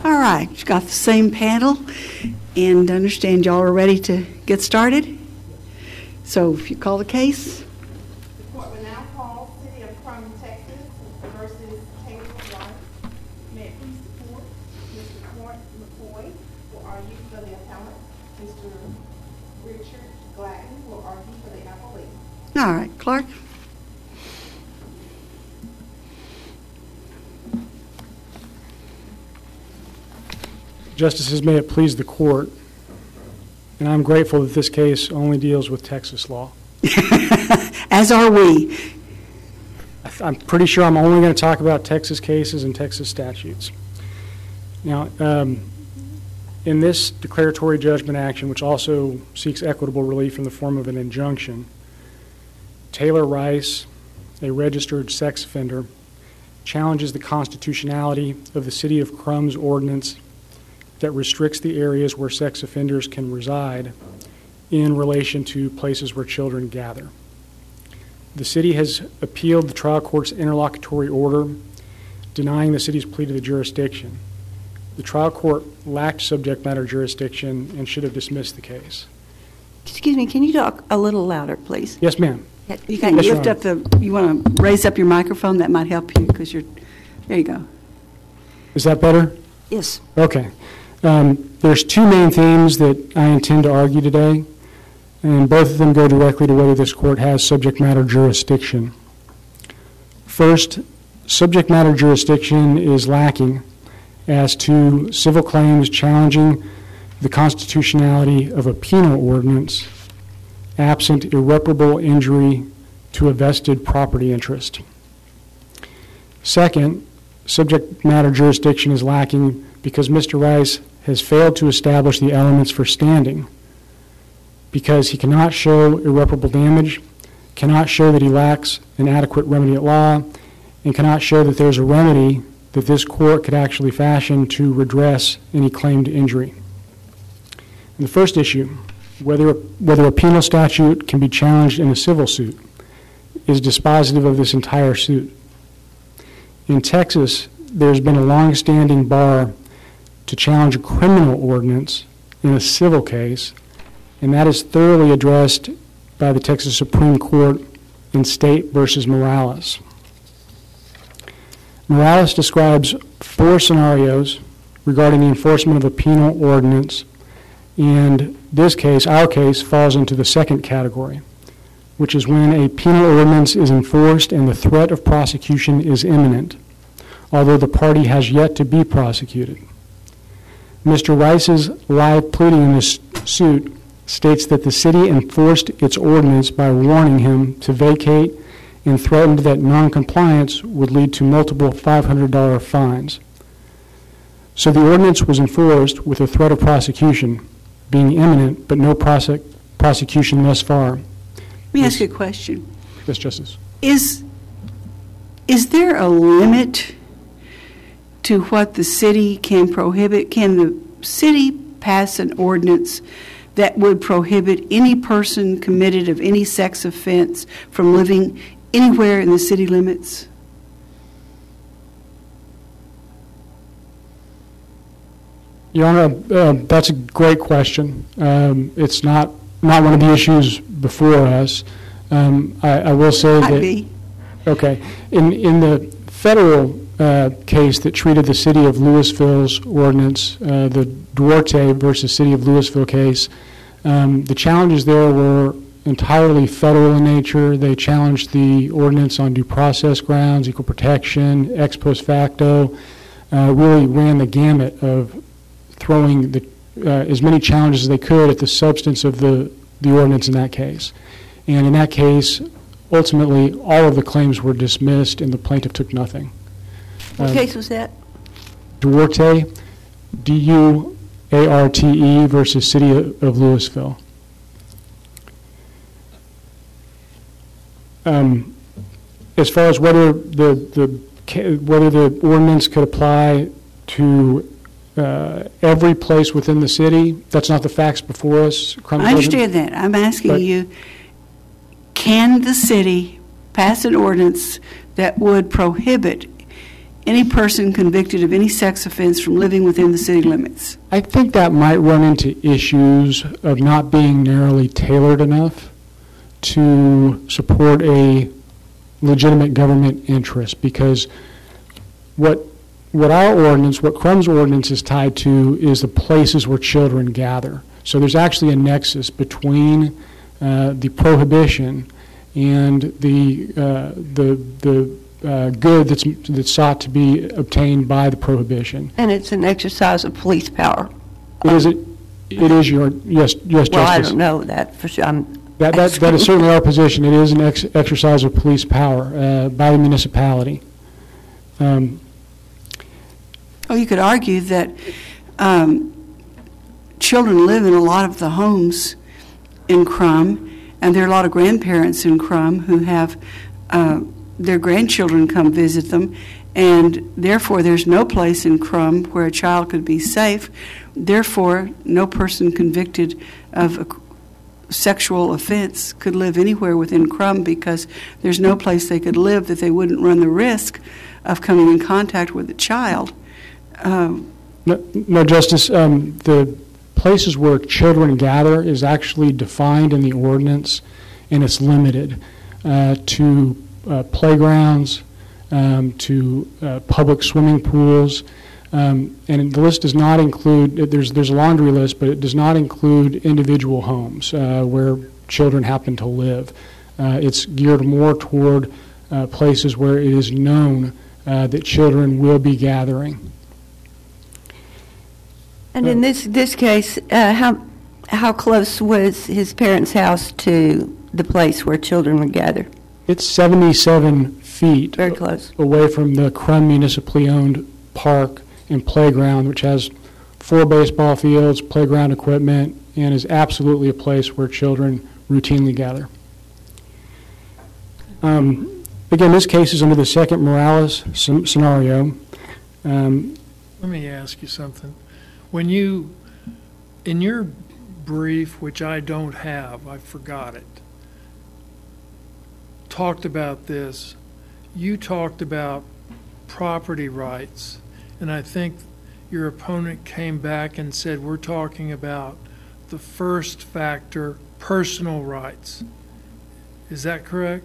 All right, you got the same panel, and I understand y'all are ready to get started. So if you call the case. The court will now call City of Crum, Texas versus Taylor Rice. May it please the court, Mr. Court McCoy will argue for the appellant. Mr. Richard Gladden will argue for the appellate. All right, Clark. Justices, may it please the court, and I'm grateful that this case only deals with Texas law. As are we. I'm pretty sure I'm only going to talk about Texas cases and Texas statutes. Now, in this declaratory judgment action, which also seeks equitable relief in the form of an injunction, Taylor Rice, a registered sex offender, challenges the constitutionality of the City of Crum's ordinance that restricts the areas where sex offenders can reside in relation to places where children gather. The city has appealed the trial court's interlocutory order denying the city's plea to the jurisdiction. The trial court lacked subject matter jurisdiction and should have dismissed the case. Excuse me, can you talk a little louder, please? Yes, ma'am. You can lift up you want to raise up your microphone? That might help you because there you go. Is that better? Yes. Okay. There's two main themes that I intend to argue today, and both of them go directly to whether this court has subject matter jurisdiction. First, subject matter jurisdiction is lacking as to civil claims challenging the constitutionality of a penal ordinance absent irreparable injury to a vested property interest. Second, subject matter jurisdiction is lacking because Mr. Rice has failed to establish the elements for standing because he cannot show irreparable damage, cannot show that he lacks an adequate remedy at law, and cannot show that there's a remedy that this court could actually fashion to redress any claimed injury. And the first issue, whether a penal statute can be challenged in a civil suit, is dispositive of this entire suit. In Texas, there's been a long-standing bar to challenge a criminal ordinance in a civil case, and that is thoroughly addressed by the Texas Supreme Court in State versus Morales. Morales describes 4 scenarios regarding the enforcement of a penal ordinance, and this case, our case, falls into the second category, which is when a penal ordinance is enforced and the threat of prosecution is imminent, although the party has yet to be prosecuted. Mr. Rice's live pleading in this suit states that the city enforced its ordinance by warning him to vacate and threatened that noncompliance would lead to multiple $500 fines. So the ordinance was enforced with a threat of prosecution being imminent, but no prosecution thus far. Let me ask you a question. Yes, Justice. Is there a limit to what the city can prohibit? Can the city pass an ordinance that would prohibit any person committed of any sex offense from living anywhere in the city limits? Your Honor, that's a great question. It's not one of the issues before us. I will say Might that. be. Okay. In the federal case that treated the city of Louisville's ordinance, the Duarte versus City of Louisville case, the challenges there were entirely federal in nature. They challenged the ordinance on due process grounds, equal protection, ex post facto, really ran the gamut of throwing as many challenges as they could at the substance of the ordinance in that case. And in that case, ultimately, all of the claims were dismissed and the plaintiff took nothing. What case was that? Duarte, D-U-A-R-T-E versus City of Louisville. As far as whether the ordinance could apply to every place within the city, that's not the facts before us. I understand that. I'm asking you, can the city pass an ordinance that would prohibit any person convicted of any sex offense from living within the city limits. I think that might run into issues of not being narrowly tailored enough to support a legitimate government interest, because what our ordinance, what Crumb's ordinance is tied to, is the places where children gather. So there's actually a nexus between the prohibition and the good that's sought to be obtained by the prohibition. And it's an exercise of police power. It is your, yes, Justice. Well, I don't know that for sure. That is certainly our position. It is an exercise of police power by the municipality. You could argue that children live in a lot of the homes in Crum, and there are a lot of grandparents in Crum who have their grandchildren come visit them, and therefore there's no place in Crum where a child could be safe. Therefore, no person convicted of a sexual offense could live anywhere within Crum, because there's no place they could live that they wouldn't run the risk of coming in contact with a child. No, Justice. The places where children gather is actually defined in the ordinance, and it's limited to playgrounds, to public swimming pools, and the list does not include, there's a laundry list, but it does not include individual homes where children happen to live. It's geared more toward places where it is known that children will be gathering. And in this case, how close was his parents' house to the place where children would gather? It's 77 feet. Very close. Away from the Crum municipally owned park and playground, which has 4 baseball fields, playground equipment, and is absolutely a place where children routinely gather. Again, this case is under the second Morales scenario. Let me ask you something. When you, in your brief, which I don't have, I forgot it, talked about this, you talked about property rights, and I think your opponent came back and said we're talking about the first factor, personal rights. Is that correct?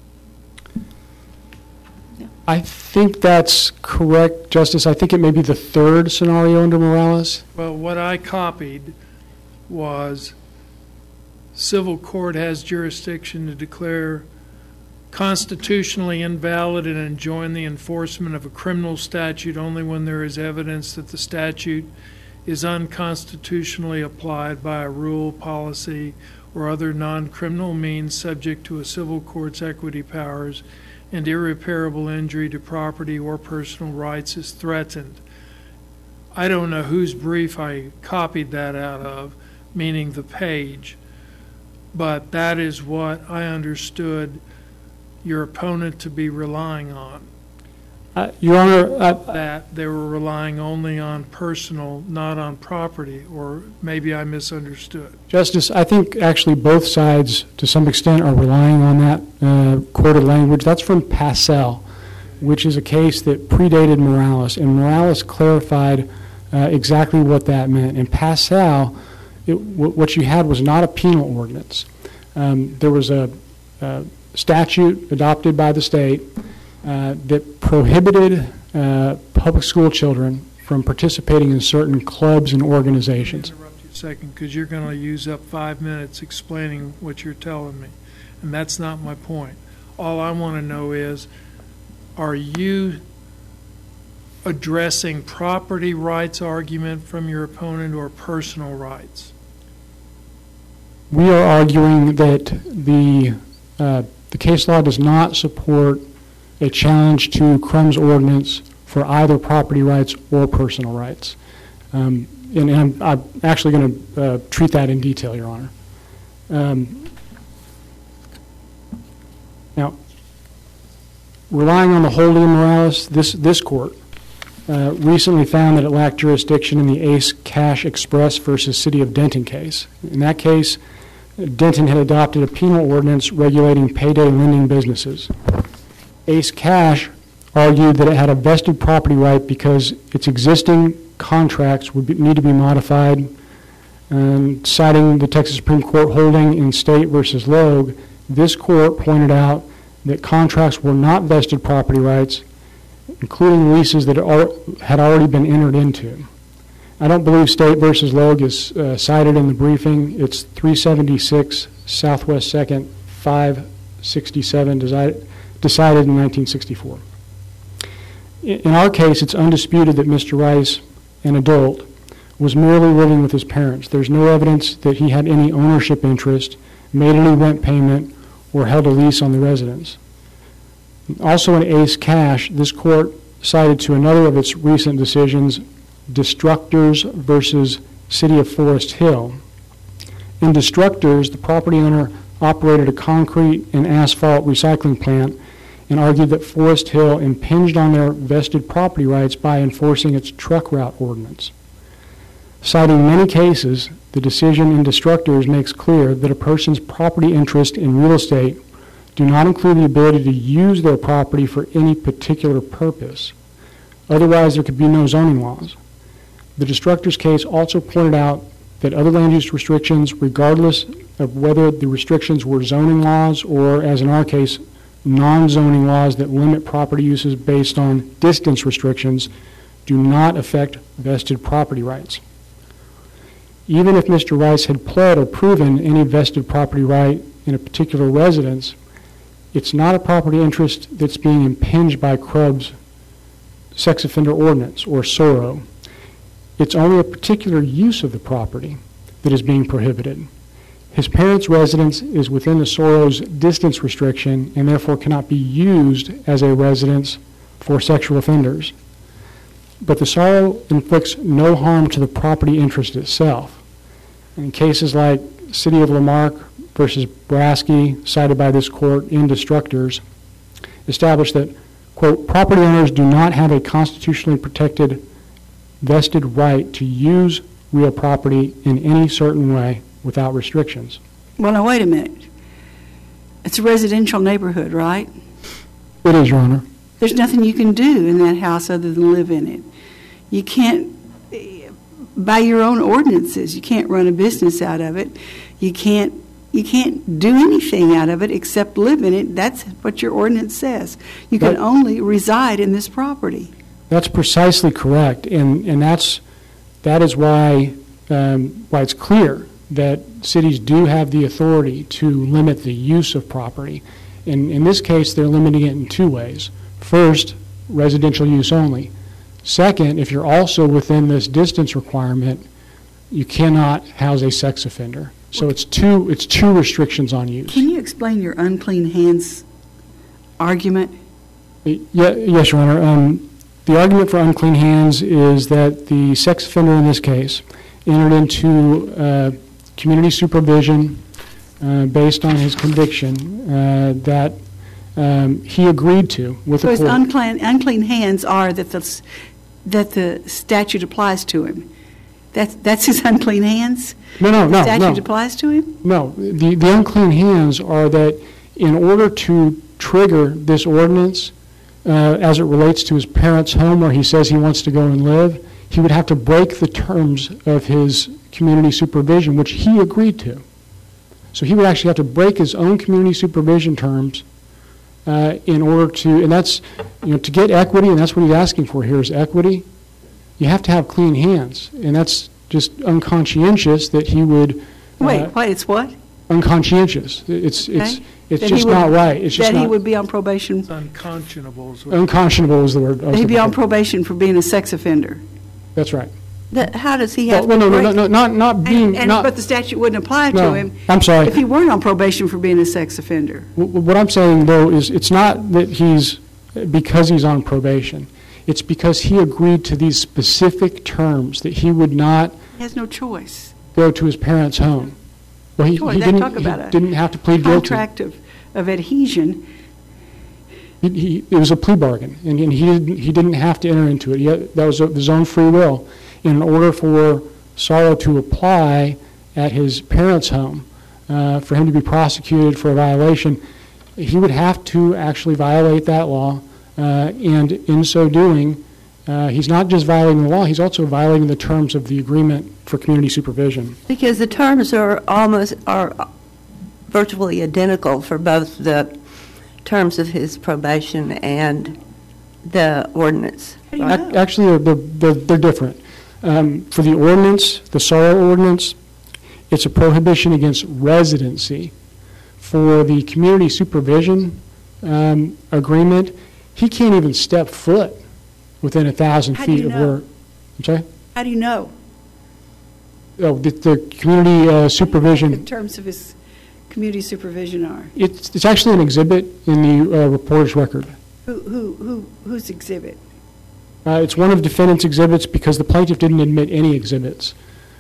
I think that's correct, Justice. I think it may be the third scenario under Morales. Well, what I copied was civil court has jurisdiction to declare constitutionally invalid and enjoin the enforcement of a criminal statute only when there is evidence that the statute is unconstitutionally applied by a rule, policy, or other non-criminal means subject to a civil court's equity powers, and irreparable injury to property or personal rights is threatened. I don't know whose brief I copied that out of, meaning the page, but that is what I understood your opponent to be relying on. Your Honor, that they were relying only on personal, not on property, or maybe I misunderstood. Justice, I think actually both sides to some extent are relying on that quoted language. That's from Passell, which is a case that predated Morales, and Morales clarified exactly what that meant. In Passell, what you had was not a penal ordinance. There was a statute adopted by the state that prohibited public school children from participating in certain clubs and organizations. I'll interrupt you a second because you're going to use up 5 minutes explaining what you're telling me, and that's not my point. All I want to know is, are you addressing property rights argument from your opponent or personal rights? We are arguing that the case law does not support a challenge to Crumb's ordinance for either property rights or personal rights. And I'm actually going to treat that in detail, Your Honor. Now, relying on the holding of Morales, this court recently found that it lacked jurisdiction in the Ace Cash Express versus City of Denton case. In that case, Denton had adopted a penal ordinance regulating payday lending businesses. Ace Cash argued that it had a vested property right because its existing contracts would need to be modified. Citing the Texas Supreme Court holding in State versus Logue, this court pointed out that contracts were not vested property rights, including leases that had already been entered into. I don't believe State versus Logue is cited in the briefing. It's 376 Southwest 2nd, 567, decided in 1964. In our case, it's undisputed that Mr. Rice, an adult, was merely living with his parents. There's no evidence that he had any ownership interest, made any rent payment, or held a lease on the residence. Also in Ace Cash, this court cited to another of its recent decisions, Destructors versus City of Forest Hill. In Destructors, the property owner operated a concrete and asphalt recycling plant and argued that Forest Hill impinged on their vested property rights by enforcing its truck route ordinance. Citing many cases, the decision in Destructors makes clear that a person's property interest in real estate do not include the ability to use their property for any particular purpose. Otherwise, there could be no zoning laws. The Destructors case also pointed out that other land use restrictions, regardless of whether the restrictions were zoning laws or, as in our case, non-zoning laws that limit property uses based on distance restrictions, do not affect vested property rights. Even if Mr. Rice had pled or proven any vested property right in a particular residence, it's not a property interest that's being impinged by CRUB's sex offender ordinance, or SORO. It's only a particular use of the property that is being prohibited. His parents' residence is within the SORO's distance restriction and therefore cannot be used as a residence for sexual offenders. But the SORO inflicts no harm to the property interest itself. In cases like City of Lamarck versus Brasky, cited by this court in Destructors, established that, quote, property owners do not have a constitutionally protected vested right to use real property in any certain way without restrictions. Well, now, wait a minute. It's a residential neighborhood, right? It is, Your Honor. There's nothing you can do in that house other than live in it. You can't, by your own ordinances, you can't run a business out of it. You can't do anything out of it except live in it. That's what your ordinance says. You can only reside in this property. That's precisely correct, and that is why it's clear that cities do have the authority to limit the use of property. In this case, they're limiting it in two ways. First, residential use only. Second, if you're also within this distance requirement, you cannot house a sex offender. So it's two restrictions on use. Can you explain your unclean hands argument? Yes, Your Honor. The argument for unclean hands is that the sex offender in this case entered into community supervision based on his conviction that he agreed to with the court. So his unclean hands are that the statute applies to him. That's his unclean hands? No. The statute applies to him? No. The unclean hands are that in order to trigger this ordinance, as it relates to his parents' home where he says he wants to go and live, he would have to break the terms of his community supervision, which he agreed to. So he would actually have to break his own community supervision terms in order to, and that's, to get equity, and that's what he's asking for here is equity. You have to have clean hands, and that's just unconscientious that he would. Wait, it's what? Unconscientious. It's just not right. It's just that he would be on probation. It's unconscionable. Unconscionable is the word. He'd be on probation for being a sex offender. That's right. How does he have no, not being. But the statute wouldn't apply to him. I'm sorry. If he weren't on probation for being a sex offender. What I'm saying, though, is it's not that because he's on probation. It's because he agreed to these specific terms that he would not. He has no choice. Go to his parents' home. Well, he didn't have to plead guilty. Contract of adhesion. It was a plea bargain, and he didn't have to enter into it. That was his own free will. In order for SORO to apply at his parents' home, for him to be prosecuted for a violation, he would have to actually violate that law, And in so doing, he's not just violating the law, he's also violating the terms of the agreement for community supervision. Because the terms are virtually identical for both the terms of his probation and the ordinance. How do you know? Actually, they're different. For the ordinance, the Sorrow ordinance, it's a prohibition against residency. For the community supervision agreement, he can't even step foot within 1,000 How do you feet of know? where. I'm sorry? How do you know? Oh, the community The supervision, terms of his community supervision are? it's actually an exhibit in the reporter's record. Whose exhibit? It's one of defendant's exhibits because the plaintiff didn't admit any exhibits.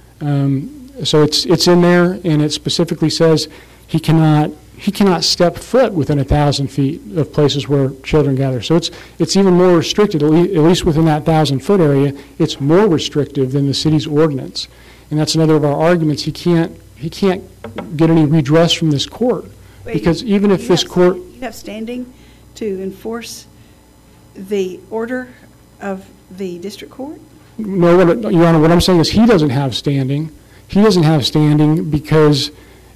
So it's in there, and it specifically says he cannot step foot within 1,000 feet of places where children gather. So it's even more restricted, at least within that 1,000-foot area. It's more restrictive than the city's ordinance, and that's another of our arguments. He can't get any redress from this court because even if this court. You have standing to enforce the order of the district court? No, Your Honor, what I'm saying is he doesn't have standing. He doesn't have standing because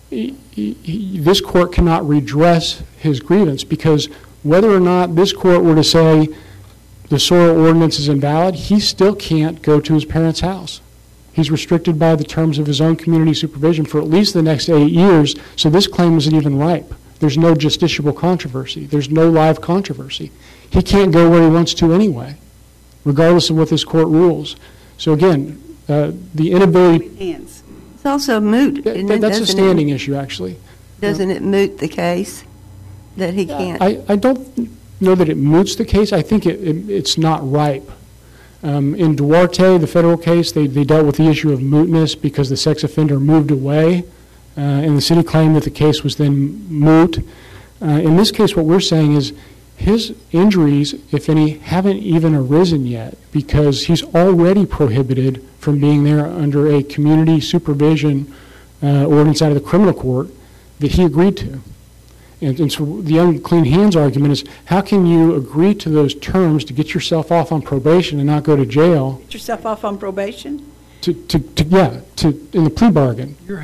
this court cannot redress his grievance, because whether or not this court were to say the Sorrow ordinance is invalid, he still can't go to his parents' house. He's restricted by the terms of his own community supervision for at least the next 8 years, so this claim isn't even ripe. There's no justiciable controversy. There's no live controversy. He can't go where he wants to anyway, regardless of what this court rules. So again, the inability. Hands. It's also moot, isn't it? That's a standing issue, actually. Doesn't it moot the case that he can't? I don't know that it moots the case. I think it's not ripe. In Duarte, the federal case, they dealt with the issue of mootness because the sex offender moved away, and the city claimed that the case was then moot. In this case, what we're saying is his injuries, if any, haven't even arisen yet because he's already prohibited from being there under a community supervision ordinance out of the criminal court that he agreed to. And so the unclean hands argument is, how can you agree to those terms to get yourself off on probation and not go to jail? Get yourself off on probation? In the plea bargain. You're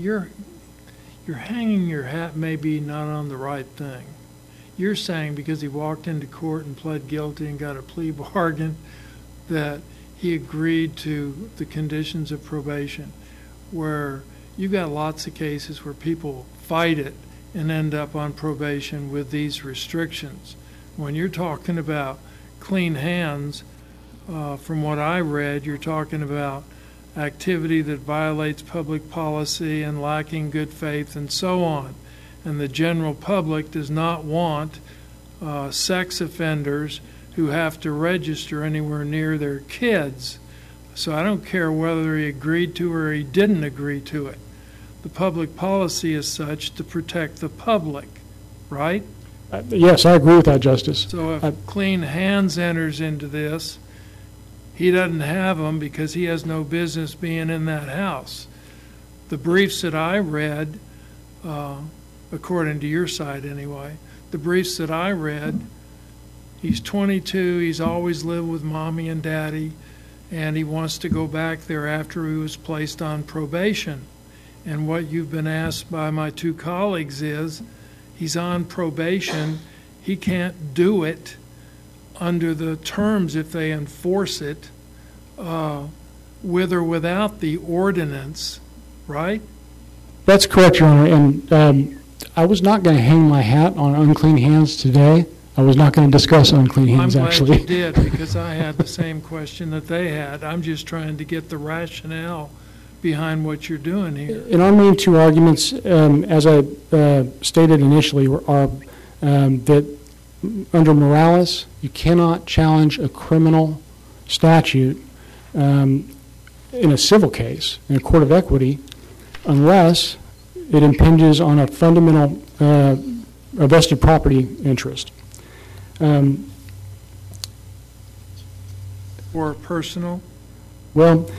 hanging your hat maybe not on the right thing. You're saying because he walked into court and pled guilty and got a plea bargain that he agreed to the conditions of probation, where you've got lots of cases where people fight it and end up on probation with these restrictions. When you're talking about clean hands, from what I read, you're talking about activity that violates public policy and lacking good faith and so on. And the general public does not want sex offenders who have to register anywhere near their kids. So I don't care whether he agreed to or he didn't agree to it. The public policy is such to protect the public, right? Yes, I agree with that, Justice. So if clean hands enters into this, he doesn't have them because he has no business being in that house. The briefs that I read, according to your side anyway, the briefs that I read, he's 22, he's always lived with mommy and daddy, and he wants to go back there after he was placed on probation. And what you've been asked by my two colleagues is, he's on probation, he can't do it under the terms if they enforce it, with or without the ordinance, right? That's correct, Your Honor. And I was not going to hang my hat on unclean hands today. I was not going to discuss unclean hands, actually. I'm glad you did, because I had the same question that they had. I'm just trying to get the rationale behind what you're doing here. In our main two arguments, as I stated initially, are that under Morales, you cannot challenge a criminal statute in a civil case, in a court of equity, unless it impinges on a fundamental a vested property interest. Or personal? Well,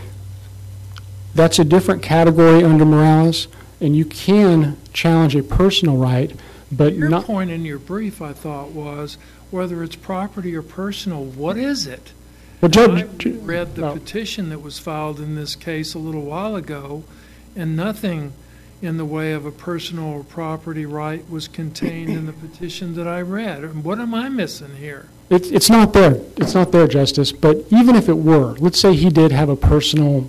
that's a different category under Morales, and you can challenge a personal right, but Your not. point in your brief, I thought, was whether it's property or personal, what is it? Well, I Judge, read the well, petition that was filed in this case a little while ago, and nothing in the way of a personal or property right was contained in the petition that I read. And what am I missing here? it's not there. It's not there, Justice. But even if it were, let's say he did have a personal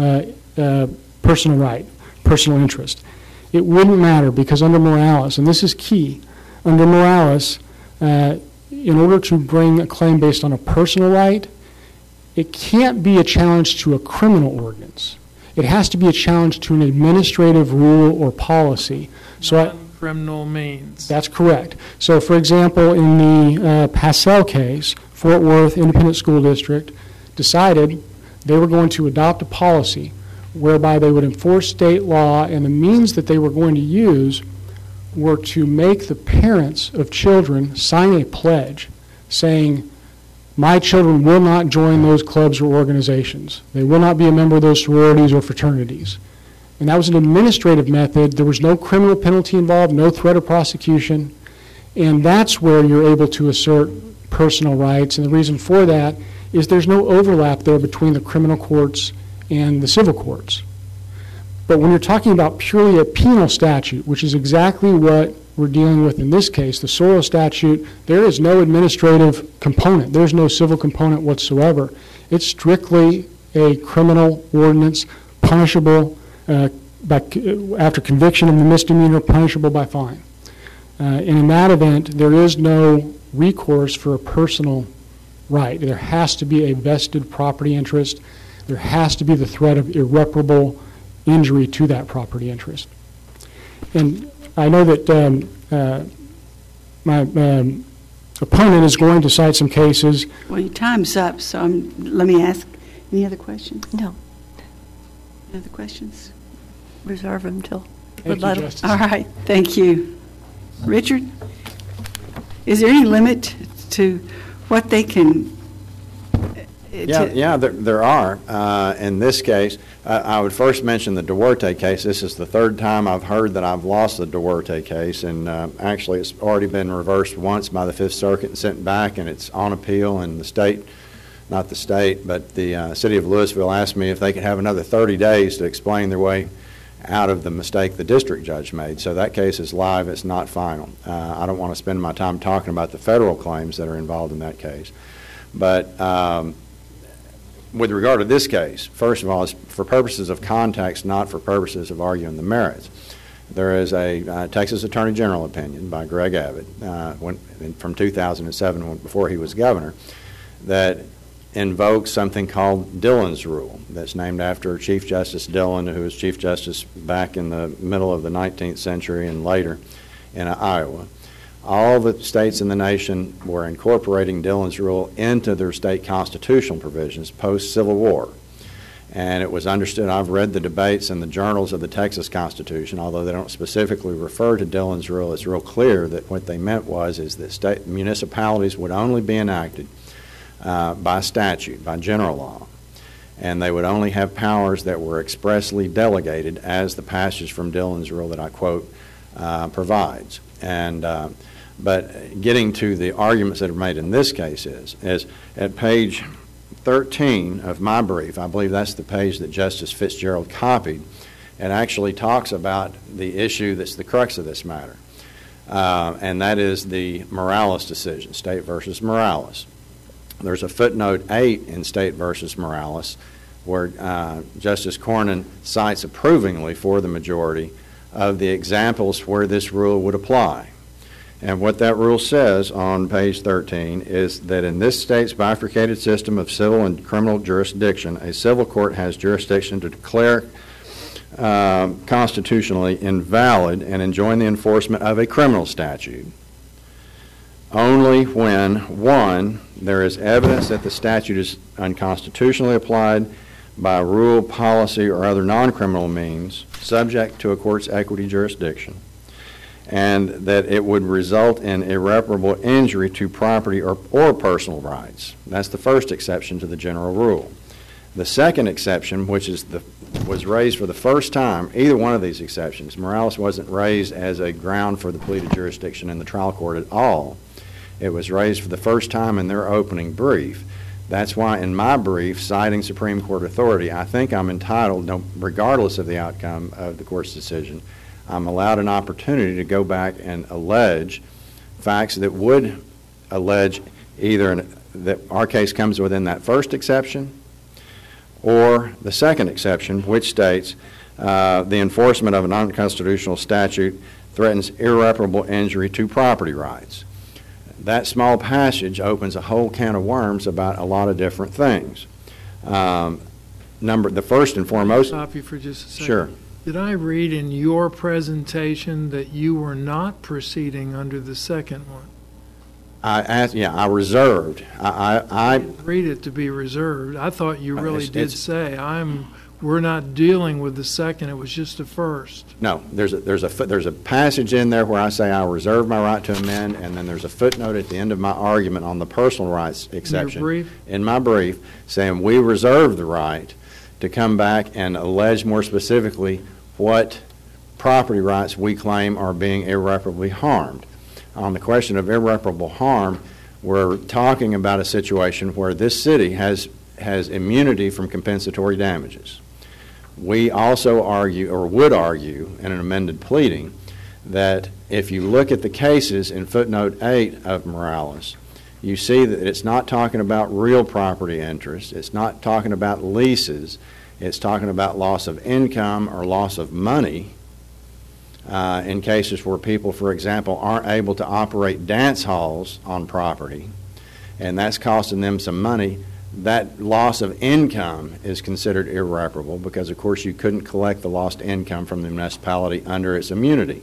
right, personal interest. It wouldn't matter because under Morales, and this is key, under Morales, in order to bring a claim based on a personal right, it can't be a challenge to a criminal ordinance. It has to be a challenge to an administrative rule or policy. So Non-criminal means. that's correct. So, for example, in the Passell case, Fort Worth Independent School District decided they were going to adopt a policy whereby they would enforce state law, and the means that they were going to use were to make the parents of children sign a pledge saying, my children will not join those clubs or organizations. They will not be a member of those sororities or fraternities. And that was an administrative method. There was no criminal penalty involved, no threat of prosecution. And that's where you're able to assert personal rights. And the reason for that is there's no overlap there between the criminal courts and the civil courts. But when you're talking about purely a penal statute, which is exactly what we're dealing with in this case, the Sorrell statute, there is no administrative component. There's no civil component whatsoever. It's strictly a criminal ordinance, punishable after conviction of the misdemeanor, punishable by fine. And in that event, there is no recourse for a personal right. There has to be a vested property interest. There has to be the threat of irreparable injury to that property interest. And I know that my opponent is going to cite some cases. Well, your time's up, so let me ask, any other questions? No, Any other questions? reserve them till Thank you, rebuttal. Justice. All right, thank you. Richard, is there any limit to what they can? There are. In this case, I would first mention the Duarte case. This is the third time I've heard that I've lost the Duarte case, and actually it's already been reversed once by the Fifth Circuit and sent back, and it's on appeal, and the state, not the state, but the city of Louisville asked me if they could have another 30 days to explain their way out of the mistake the district judge made. So that case is live. It's not final. I don't want to spend my time talking about the federal claims that are involved in that case. But with regard to this case, first of all, it's for purposes of context, not for purposes of arguing the merits. There is a Texas Attorney General opinion by Greg Abbott from 2007, before he was governor, that invokes something called Dillon's Rule, that's named after Chief Justice Dillon, who was Chief Justice back in the middle of the 19th century and later in Iowa. All the states in the nation were incorporating Dillon's Rule into their state constitutional provisions post-Civil War. And it was understood, I've read the debates in the journals of the Texas Constitution, although they don't specifically refer to Dillon's Rule, it's real clear that what they meant is that state municipalities would only be enacted by statute, by general law. And they would only have powers that were expressly delegated, as the passage from Dillon's Rule that I quote provides. And but getting to the arguments that are made in this case is at page 13 of my brief, I believe that's the page that Justice Fitzgerald copied, it actually talks about the issue that's the crux of this matter. And that is the Morales decision, State versus Morales. There's a footnote 8 in State versus Morales where Justice Cornyn cites approvingly for the majority of the examples where this rule would apply. And what that rule says on page 13 is that in this state's bifurcated system of civil and criminal jurisdiction, a civil court has jurisdiction to declare constitutionally invalid and enjoin the enforcement of a criminal statute only when, 1, there is evidence that the statute is unconstitutionally applied by rule, policy, or other non-criminal means subject to a court's equity jurisdiction, and that it would result in irreparable injury to property or personal rights. That's the first exception to the general rule. The second exception, which is was raised for the first time, either one of these exceptions. Morales wasn't raised as a ground for the plea to jurisdiction in the trial court at all. It was raised for the first time in their opening brief. That's why in my brief, citing Supreme Court authority, I think I'm entitled, regardless of the outcome of the court's decision, I'm allowed an opportunity to go back and allege facts that would allege either that our case comes within that first exception or the second exception, which states the enforcement of an unconstitutional statute threatens irreparable injury to property rights. That small passage opens a whole can of worms about a lot of different things. The first and foremost. Stop you for just a second. Sure. Did I read in your presentation that you were not proceeding under the second one? I reserved. I read it to be reserved. I thought you really did it's- say we're not dealing with the second. It was just the first. No, there's a passage in there where I say I reserve my right to amend, and then there's a footnote at the end of my argument on the personal rights exception. In your brief? In my brief, saying we reserve the right to come back and allege more specifically what property rights we claim are being irreparably harmed. On the question of irreparable harm, we're talking about a situation where this city has immunity from compensatory damages. We also argue, or would argue, in an amended pleading, that if you look at the cases in footnote 8 of Morales, you see that it's not talking about real property interest, it's not talking about leases, it's talking about loss of income or loss of money in cases where people, for example, aren't able to operate dance halls on property, and that's costing them some money. That loss of income is considered irreparable because, of course, you couldn't collect the lost income from the municipality under its immunity.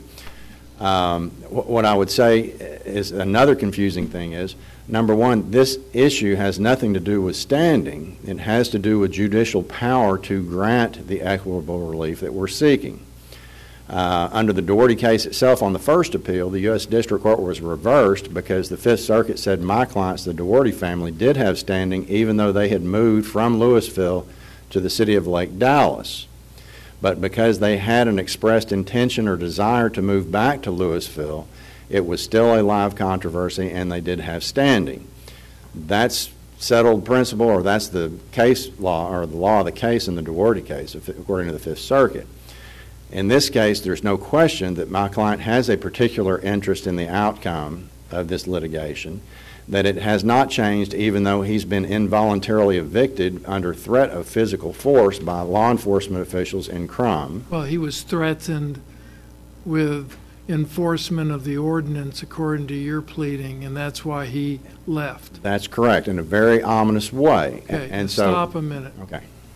What I would say is another confusing thing is, number one, this issue has nothing to do with standing. It has to do with judicial power to grant the equitable relief that we're seeking. Under the Doherty case itself on the first appeal, the U.S. District Court was reversed because the Fifth Circuit said my clients, the Doherty family, did have standing even though they had moved from Louisville to the city of Lake Dallas. But because they had an expressed intention or desire to move back to Louisville, it was still a live controversy and they did have standing. That's settled principle, or that's the case law, or the law of the case in the Doherty case, according to the Fifth Circuit. In this case, there's no question that my client has a particular interest in the outcome of this litigation, that it has not changed even though he's been involuntarily evicted under threat of physical force by law enforcement officials in Crum. Well, he was threatened with enforcement of the ordinance according to your pleading, and that's why he left. That's correct, in a very ominous way. Okay, and so, stop a minute. Okay.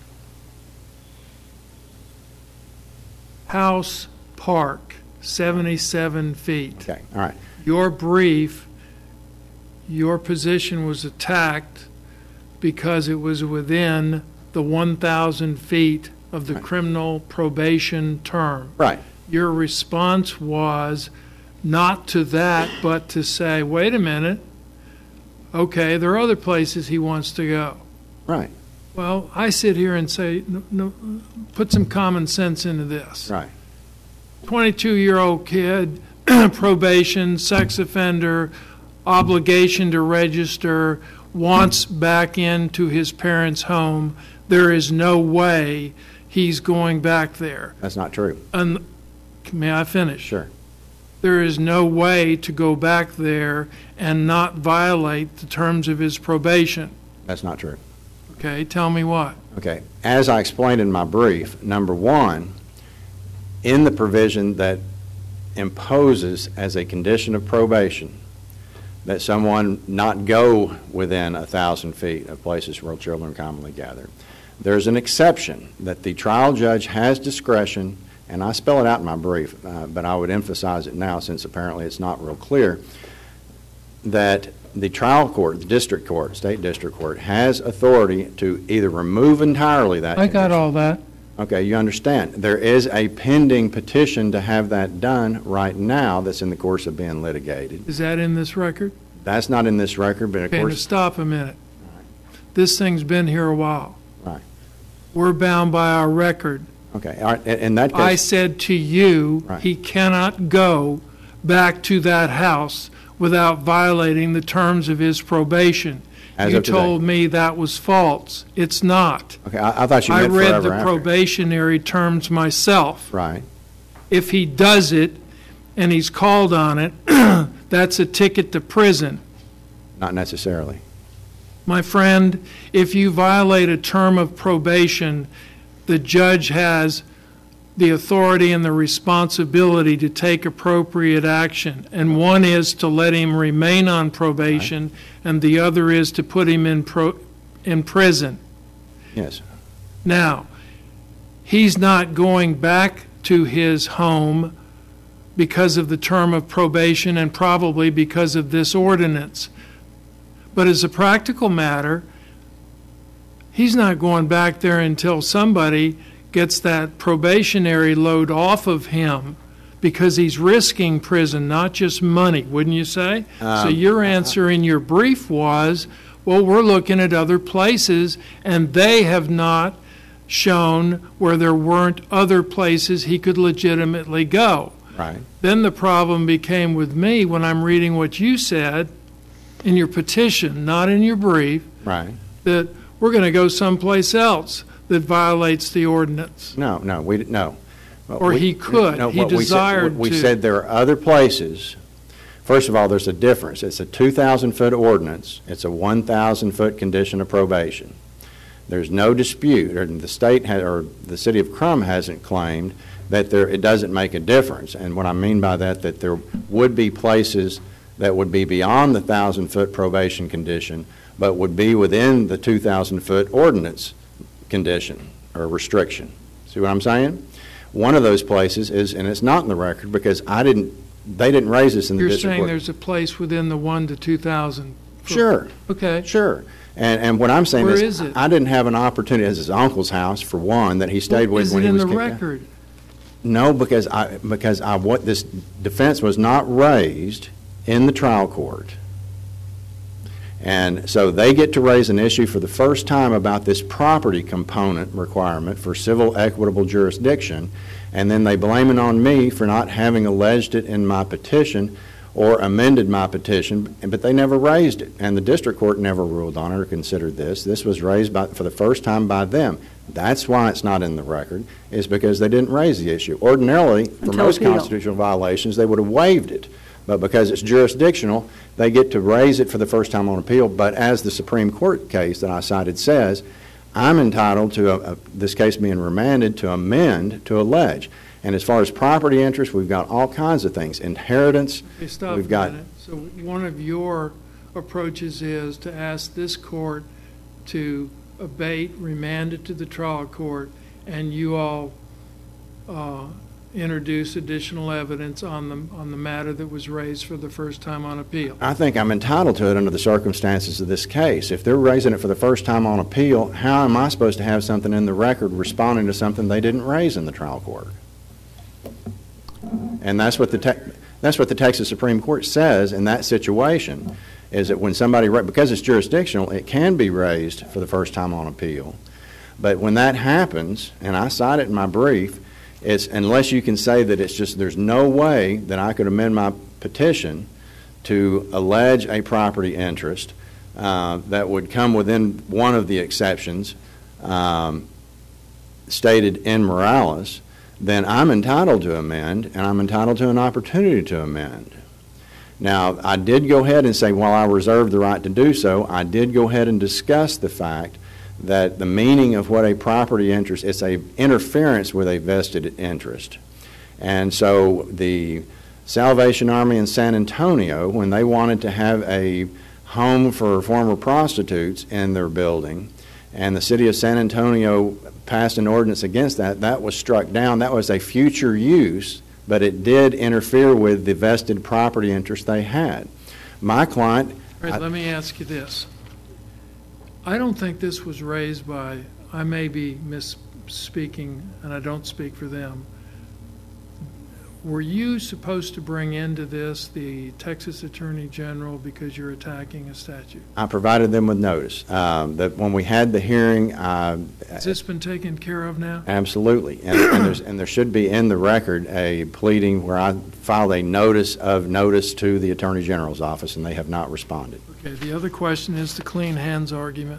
House Park, 77 feet. Okay, all right. Your brief, your position was attacked because it was within the 1,000 feet of the Right. criminal probation term. Right. Your response was not to that, but to say, wait a minute, okay, there are other places he wants to go. Right. Well, I sit here and say, no, put some common sense into this. Right. 22-year-old kid, probation, sex offender, obligation to register, wants back into his parents' home. There is no way he's going back there. That's not true. May I finish? Sure. There is no way to go back there and not violate the terms of his probation. That's not true. Okay, tell me what. Okay. As I explained in my brief, number one, in the provision that imposes as a condition of probation that someone not go within 1,000 feet of places where children commonly gather, there's an exception that the trial judge has discretion, and I spell it out in my brief, but I would emphasize it now since apparently it's not real clear, that the trial court, the district court, state district court, has authority to either remove entirely that I got condition. all that. Okay, you understand. There is a pending petition to have that done right now that's in the course of being litigated. Is that in this record? That's not in this record, but of Okay, now course... stop a minute. This thing's been here a while. Right. We're bound by our record. Okay, all right, in that I case, said to you, Right. he cannot go back to that house without violating the terms of his probation. As You of today. told me that was false. It's not. okay, I thought you I meant read forever the after. probationary terms myself. Right, If he does it and he's called on it, that's a ticket to prison. not necessarily. My friend, if you violate a term of probation, the judge has the authority and the responsibility to take appropriate action. And one is to let him remain on probation, and the other is to put him in prison. Yes, Now, he's not going back to his home because of the term of probation and probably because of this ordinance. But as a practical matter, he's not going back there until somebody gets that probationary load off of him, because he's risking prison, not just money, wouldn't you say? So your answer in your brief was, well, we're looking at other places, and they have not shown where there weren't other places he could legitimately go. right. Then the problem became with me when I'm reading what you said in your petition, not in your brief, Right. that we're going to go someplace else that violates the ordinance. No, no. Or he could. He what we said- desired We to. said there are other places. First of all, there's a difference. It's a 2,000-foot ordinance. It's a 1,000-foot condition of probation. There's no dispute, or the state or the city of Crum hasn't claimed that it doesn't make a difference. And what I mean by that there would be places that would be beyond the 1,000-foot probation condition, but would be within the 2,000-foot ordinance condition or restriction. See what I'm saying? One of those places is, and it's not in the record because they didn't raise this in the You're district saying court. there's a place within the 1 to 2,000? Sure, Okay. sure. And what I'm saying Where is, is it? I didn't have an opportunity, as his uncle's house, for one, that he stayed with Is when it he in was the kicked out. record? No, because what this defense was not raised in the trial court. And so they get to raise an issue for the first time about this property component requirement for civil equitable jurisdiction, and then they blame it on me for not having alleged it in my petition or amended my petition, but they never raised it, and the district court never ruled on it or considered this. This was raised for the first time by them. That's why it's not in the record, is because they didn't raise the issue. Ordinarily, for Until most appeal. constitutional violations, they would have waived it. But because it's jurisdictional, they get to raise it for the first time on appeal. But as the Supreme Court case that I cited says, I'm entitled to, this case being remanded, to amend, to allege. And as far as property interest, we've got all kinds of things. Inheritance, Okay, stop we've a got... minute. So one of your approaches is to ask this court to abate, remand it to the trial court, and you all introduce additional evidence on the matter that was raised for the first time on appeal. I think I'm entitled to it under the circumstances of this case. If they're raising it for the first time on appeal, how am I supposed to have something in the record responding to something they didn't raise in the trial court? And that's what the Texas Supreme Court says in that situation, is that when somebody, because it's jurisdictional, it can be raised for the first time on appeal. But when that happens, and I cite it in my brief, it's unless you can say that it's just, there's no way that I could amend my petition to allege a property interest that would come within one of the exceptions stated in Morales, then I'm entitled to amend, and I'm entitled to an opportunity to amend. Now, I did go ahead and say, while I reserve the right to do so, I did go ahead and discuss the fact that the meaning of what a property interest, it's a interference with a vested interest. And so the Salvation Army in San Antonio, when they wanted to have a home for former prostitutes in their building, and the city of San Antonio passed an ordinance against that, that was struck down. That was a future use, but it did interfere with the vested property interest they had. My client... All right, let me ask you this. I don't think this was raised by, I may be misspeaking, and I don't speak for them. were you supposed to bring into this the Texas Attorney General because you're attacking a statute? I provided them with notice. That when we had the hearing, Has this been taken care of now? absolutely, and there should be in the record a pleading where I filed a notice to the Attorney General's office, and they have not responded. Okay, the other question is the clean hands argument.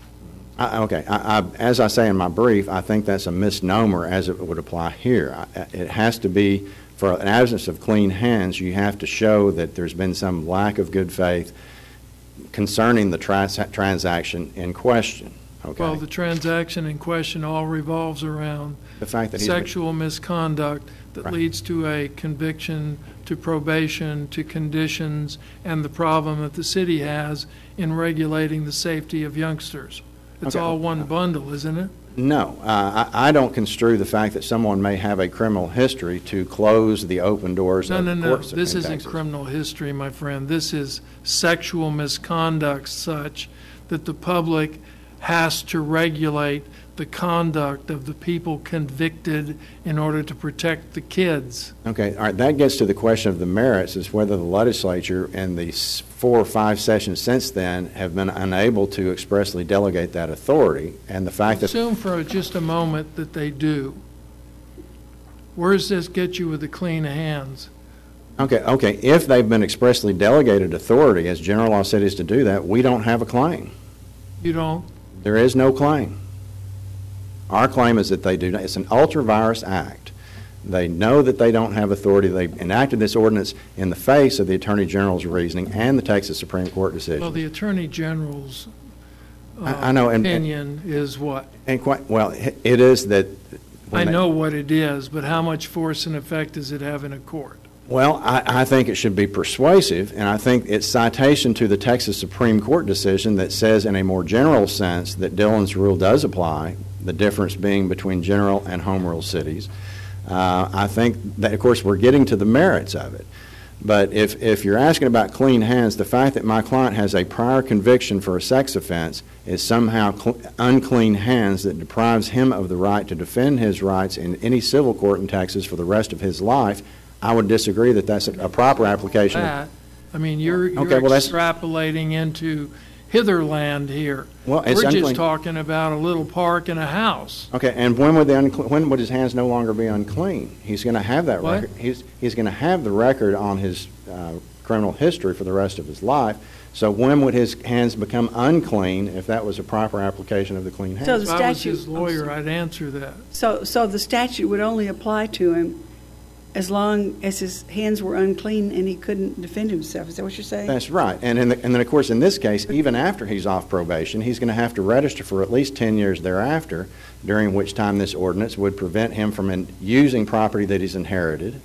As I say in my brief, I think that's a misnomer as it would apply here. It has to be, for an absence of clean hands, you have to show that there's been some lack of good faith concerning the transaction in question. Okay? Well, the transaction in question all revolves around The fact that sexual misconduct that Right. leads to a conviction, to probation, to conditions, and the problem that the city has in regulating the safety of youngsters. It's Okay. all one bundle, isn't it? No, I don't construe the fact that someone may have a criminal history to close the open doors No, of no, the no. courts. This in isn't Texas. criminal history, my friend. This is sexual misconduct such that the public has to regulate the conduct of the people convicted in order to protect the kids. Okay, all right, that gets to the question of the merits, is whether the legislature in the 4 or 5 sessions since then have been unable to expressly delegate that authority, and the fact that... Assume for just a moment that they do. Where does this get you with the clean hands? Okay, if they've been expressly delegated authority, as general law cities to do that, we don't have a claim. You don't? There is no claim. Our claim is that they do not. It's an ultra-virus act. They know that they don't have authority. They enacted this ordinance in the face of the Attorney General's reasoning and the Texas Supreme Court decision. Well, the Attorney General's I know, and opinion is what? well, it is that... I know what it is, but how much force and effect does it have in a court? Well, I think it should be persuasive, and I think it's citation to the Texas Supreme Court decision that says in a more general sense that Dillon's rule does apply, the difference being between general and home rule cities. I think that, of course, we're getting to the merits of it. But if you're asking about clean hands, the fact that my client has a prior conviction for a sex offense is somehow unclean hands that deprives him of the right to defend his rights in any civil court in Texas for the rest of his life. I would disagree that that's a proper application. I mean, you're Okay, well, that's... extrapolating into hitherland here. Well, it's We're unclean. just talking about a little park and a house. Okay, and when would his hands no longer be unclean? He's going to have that What? record. He's going to have the record on his criminal history for the rest of his life. So when would his hands become unclean if that was a proper application of the clean hands? So the If I was statute- his lawyer, I'd answer that. So the statute would only apply to him as long as his hands were unclean and he couldn't defend himself. Is that what you're saying? That's right. And then, of course, in this case, even after he's off probation, he's going to have to register for at least 10 years thereafter, during which time this ordinance would prevent him from using property that he's inherited,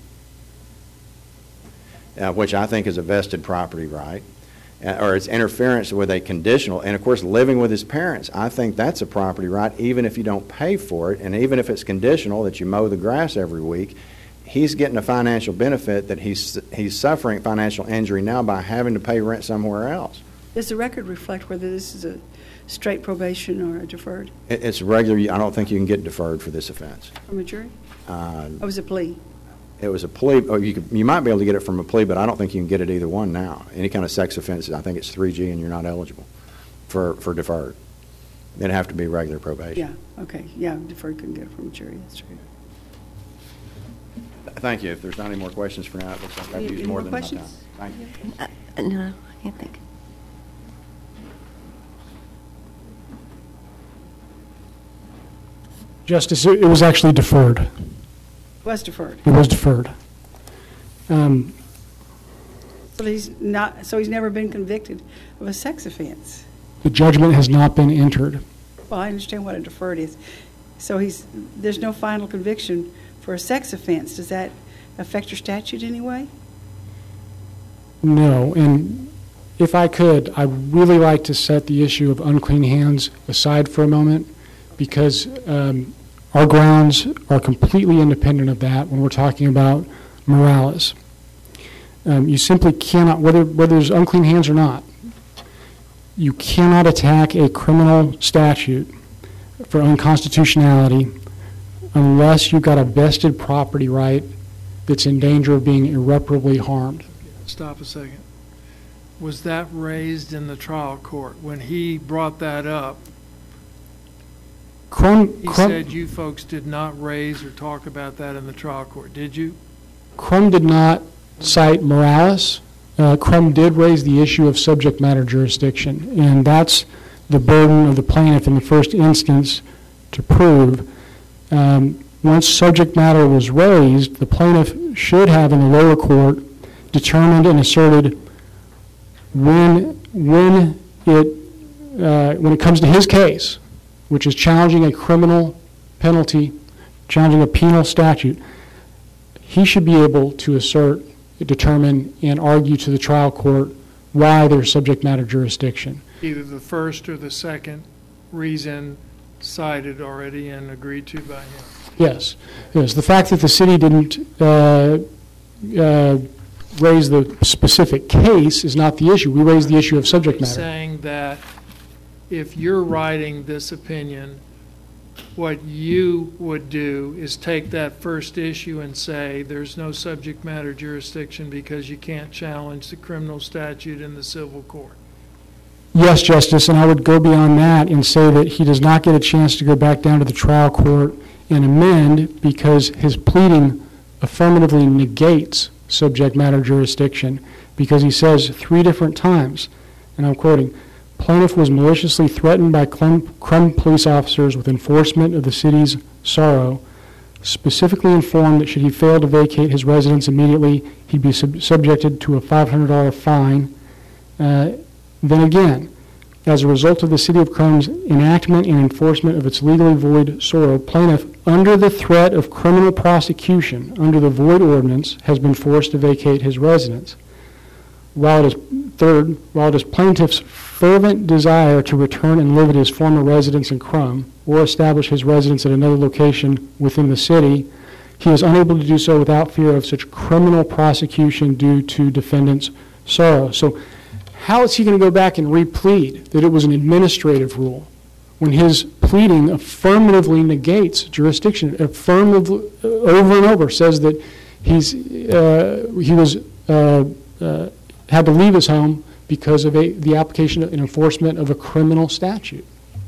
which I think is a vested property right, or it's interference with a conditional, and of course living with his parents. I think that's a property right even if you don't pay for it, and even if it's conditional that you mow the grass every week. He's getting a financial benefit that he's suffering financial injury now by having to pay rent somewhere else. Does the record reflect whether this is a straight probation or a deferred It's regular. I don't think you can get deferred for this offense. from a jury? Or was it a plea? It was a plea, or you might be able to get it from a plea, but I don't think you can get it either one now. Any kind of sex offense, I think it's 3G, and you're not eligible for deferred. It'd have to be regular probation. Yeah, okay. Yeah, deferred couldn't get it from a jury, that's true. Thank you. If there's not any more questions for now, it looks like I've Any used more more than enough time. questions? Thank you. No, I can't think. Justice, it was actually deferred. Was deferred. It was deferred. So he's never been convicted of a sex offense. The judgment has not been entered. Well, I understand what a deferred is. So there's no final conviction for a sex offense. Does that affect your statute anyway? No, and if I could, I'd really like to set the issue of unclean hands aside for a moment, because our grounds are completely independent of that when we're talking about Morales. You simply cannot, whether there's unclean hands or not, you cannot attack a criminal statute for unconstitutionality unless you've got a vested property right that's in danger of being irreparably harmed. Stop a second. Was that raised in the trial court? When he brought that up, he said you folks did not raise or talk about that in the trial court, did you? Crum did not cite Morales. Crum did raise the issue of subject matter jurisdiction, and that's the burden of the plaintiff in the first instance to prove. Once subject matter was raised, the plaintiff should have in the lower court determined and asserted when it comes to his case, which is challenging a criminal penalty, challenging a penal statute, he should be able to assert, determine, and argue to the trial court why there's subject matter jurisdiction. Either the first or the second reason cited already and agreed to by him. Yes. The fact that the city didn't raise the specific case is not the issue. We raised the issue of subject matter. Saying that if you're writing this opinion, what you would do is take that first issue and say there's no subject matter jurisdiction because you can't challenge the criminal statute in the civil court. Yes, Justice, and I would go beyond that and say that he does not get a chance to go back down to the trial court and amend because his pleading affirmatively negates subject matter jurisdiction because he says 3 different times, and I'm quoting, plaintiff was maliciously threatened by Crum police officers with enforcement of the city's sorrow, specifically informed that should he fail to vacate his residence immediately, he'd be subjected to a $500 fine. Then again, as a result of the City of Crum's enactment and enforcement of its legally void sorrow, plaintiff, under the threat of criminal prosecution under the void ordinance, has been forced to vacate his residence. While it is plaintiff's fervent desire to return and live at his former residence in Crum or establish his residence at another location within the city, he is unable to do so without fear of such criminal prosecution due to defendant's sorrow. So how is he going to go back and replead that it was an administrative rule when his pleading affirmatively negates jurisdiction, affirmatively over and over says that had to leave his home because of the application and enforcement of a criminal statute?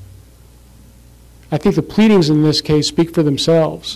I think the pleadings in this case speak for themselves.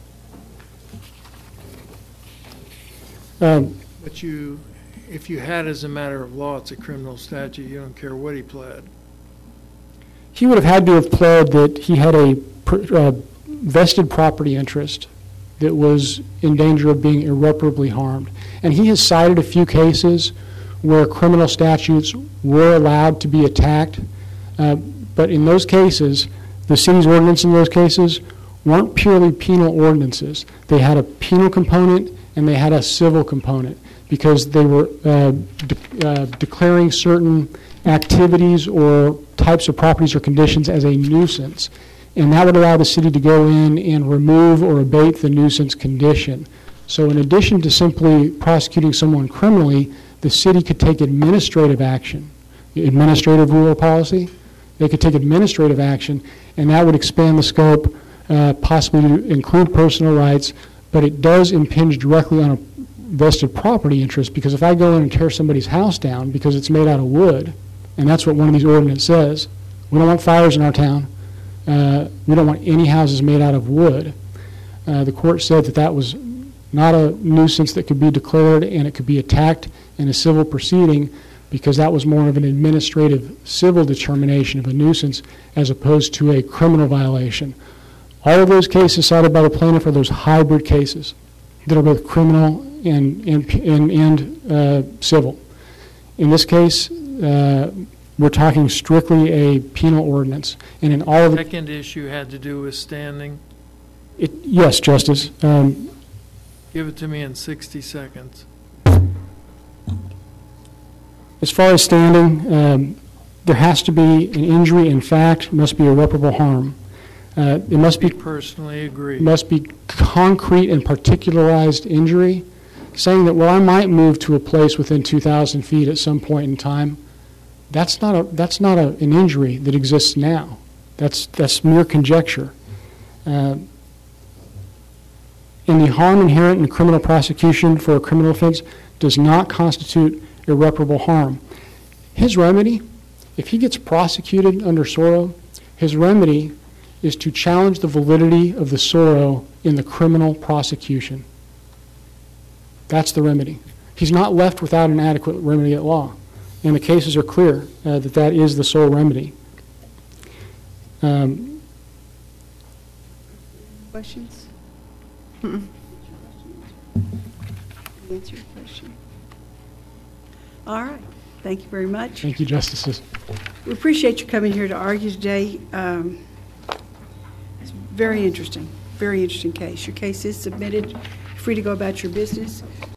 But if you had as a matter of law, it's a criminal statute, you don't care what he pled. He would have had to have pled that he had a vested property interest that was in danger of being irreparably harmed. And he has cited a few cases where criminal statutes were allowed to be attacked. But in those cases, the city's ordinance in those cases weren't purely penal ordinances. They had a penal component and they had a civil component because they were declaring certain activities or types of properties or conditions as a nuisance. And that would allow the city to go in and remove or abate the nuisance condition. So in addition to simply prosecuting someone criminally, the city could take administrative action, administrative rule or policy. They could take administrative action, and that would expand the scope, possibly to include personal rights, but it does impinge directly on a vested property interest, because if I go in and tear somebody's house down because it's made out of wood, and that's what one of these ordinances says, we don't want fires in our town, we don't want any houses made out of wood. The court said that that was not a nuisance that could be declared and it could be attacked in a civil proceeding because that was more of an administrative civil determination of a nuisance as opposed to a criminal violation. All of those cases cited by the plaintiff are those hybrid cases that are both criminal and civil. In this case, we're talking strictly a penal ordinance. And in all of the second issue had to do with standing. Yes, Justice. Give it to me in 60 seconds. As far as standing, there has to be an injury in fact, must be irreparable harm. It must be personally agree. Must be concrete and particularized injury, saying that, well, I might move to a place within 2,000 feet at some point in time. That's not an injury that exists now. That's mere conjecture. And and the harm inherent in criminal prosecution for a criminal offense does not constitute irreparable harm. His remedy, if he gets prosecuted under SORO, his remedy is to challenge the validity of the SORO in the criminal prosecution. That's the remedy. He's not left without an adequate remedy at law. And the cases are clear that that is the sole remedy. Questions? Answer your question. All right. Thank you very much. Thank you, Justices. We appreciate you coming here to argue today. It's very interesting case. Your case is submitted. You're free to go about your business.